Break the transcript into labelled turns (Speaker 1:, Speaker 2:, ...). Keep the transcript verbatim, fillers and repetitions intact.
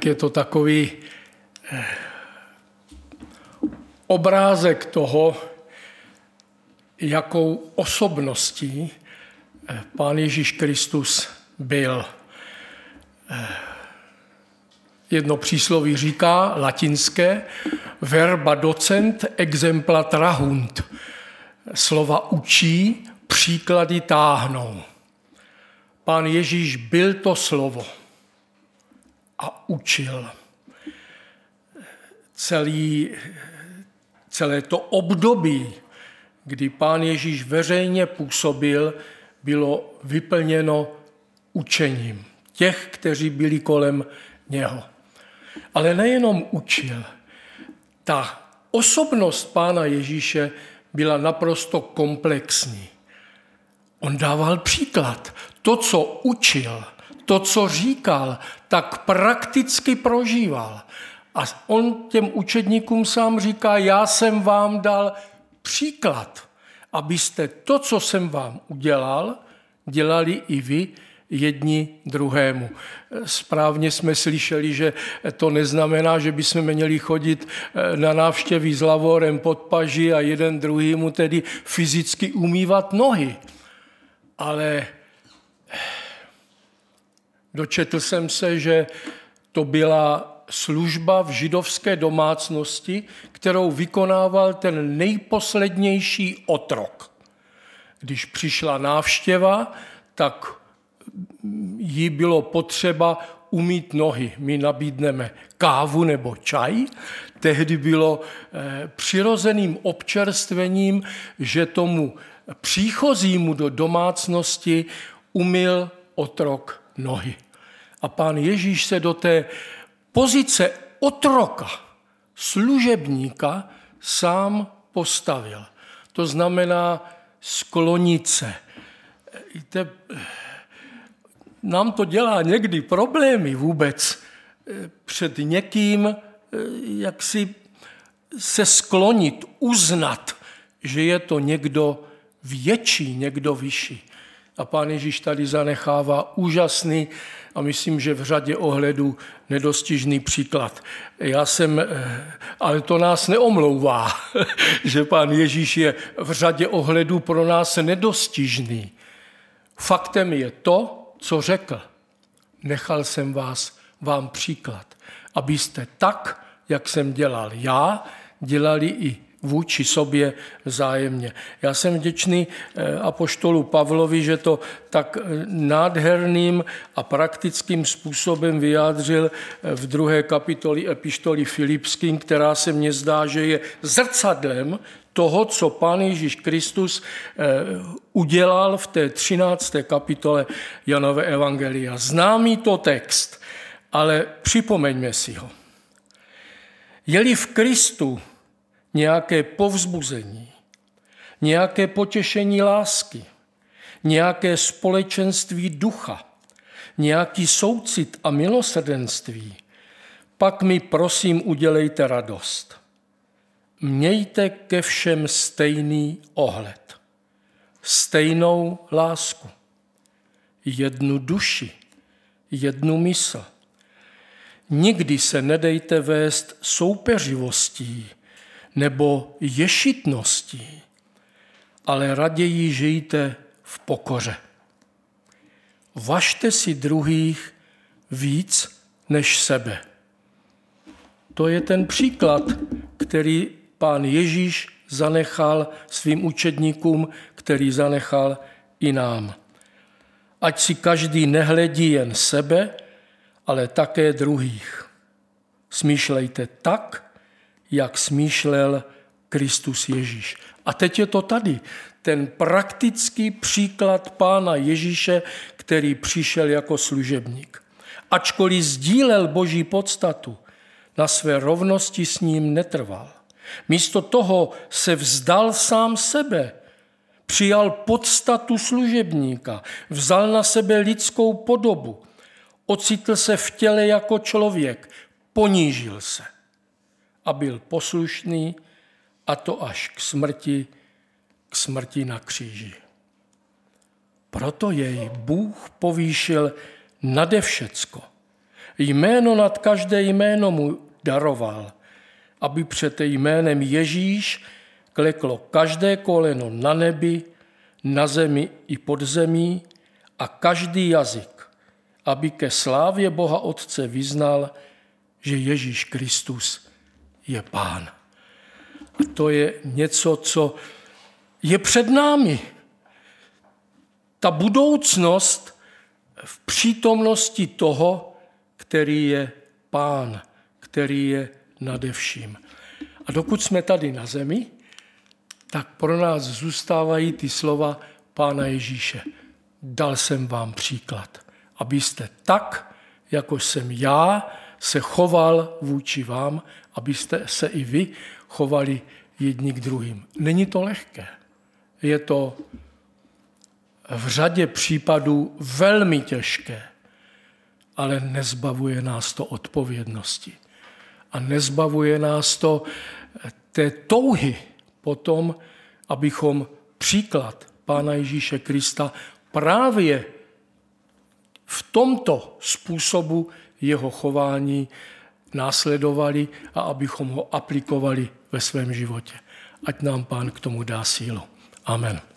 Speaker 1: tak je to takový obrázek toho, jakou osobností Pán Ježíš Kristus byl. Jedno přísloví říká, latinské, verba docent exempla trahunt. Slova učí, příklady táhnou. Pán Ježíš byl to slovo a učil. Celý, celé to období, kdy Pán Ježíš veřejně působil, bylo vyplněno učením těch, kteří byli kolem něho. Ale nejenom učil. Ta osobnost Pána Ježíše byla naprosto komplexní. On dával příklad. To, co učil, to, co říkal, tak prakticky prožíval. A on těm učedníkům sám říká, já jsem vám dal příklad, abyste to, co jsem vám udělal, dělali i vy jedni druhému. Správně jsme slyšeli, že to neznamená, že bychom měli chodit na návštěvy s lavorem pod paži a jeden druhýmu tedy fyzicky umývat nohy. Ale dočetl jsem se, že to byla služba v židovské domácnosti, kterou vykonával ten nejposlednější otrok. Když přišla návštěva, tak jí bylo potřeba umýt nohy. My nabídneme kávu nebo čaj. Tehdy bylo přirozeným občerstvením, že tomu příchozímu do domácnosti umyl otrok nohy. A Pán Ježíš se do té pozice otroka, služebníka sám postavil. To znamená sklonit se. Víte, nám to dělá někdy problémy vůbec před někým, jak si se sklonit, uznat, že je to někdo větší, někdo vyšší. A Pán Ježíš tady zanechává úžasný a myslím, že v řadě ohledů nedostižný příklad. Já jsem, ale to nás neomlouvá, že Pán Ježíš je v řadě ohledů pro nás nedostižný. Faktem je to, co řekl. Nechal jsem vás, vám příklad, abyste tak, jak jsem dělal já, dělali i vůči sobě vzájemně. Já jsem vděčný apoštolu Pavlovi, že to tak nádherným a praktickým způsobem vyjádřil v druhé kapitoli epištoly Filipským, která se mně zdá, že je zrcadlem toho, co Pán Ježíš Kristus udělal v té třinácté kapitole Janova evangelia. Známý to text, ale připomeňme si ho. Je-li v Kristu nějaké povzbuzení, nějaké potěšení lásky, nějaké společenství ducha, nějaký soucit a milosrdenství, pak mi prosím udělejte radost. Mějte ke všem stejný ohled, stejnou lásku, jednu duši, jednu mysl. Nikdy se nedejte vést soupeřivostí nebo ješitností, ale raději žijte v pokoře. Važte si druhých víc než sebe. To je ten příklad, který Pán Ježíš zanechal svým učedníkům, který zanechal i nám. Ať si každý nehledí jen sebe, ale také druhých. Smýšlejte tak, jak smýšlel Kristus Ježíš. A teď je to tady, ten praktický příklad Pána Ježíše, který přišel jako služebník. Ačkoliv sdílel Boží podstatu, na své rovnosti s ním netrval. Místo toho se vzdal sám sebe, přijal podstatu služebníka, vzal na sebe lidskou podobu, ocitl se v těle jako člověk, ponížil se a byl poslušný, a to až k smrti, k smrti na kříži. Proto jej Bůh povýšil nade všecko Jméno nad každé jméno mu daroval, aby před jménem Ježíš kleklo každé koleno na nebi, na zemi i pod zemí a každý jazyk, aby ke slávě Boha Otce vyznal, že Ježíš Kristus je Pán. A to je něco, co je před námi. Ta budoucnost v přítomnosti toho, který je Pán, který je nade vším. A dokud jsme tady na zemi, tak pro nás zůstávají ty slova Pána Ježíše. Dal jsem vám příklad, abyste tak, jako jsem já, se choval vůči vám, abyste se i vy chovali jedni k druhým. Není to lehké. Je to v řadě případů velmi těžké, ale nezbavuje nás to odpovědnosti. A nezbavuje nás to té touhy potom, abychom příklad Pána Ježíše Krista právě v tomto způsobu jeho chování následovali a abychom ho aplikovali ve svém životě. Ať nám Pán k tomu dá sílu. Amen.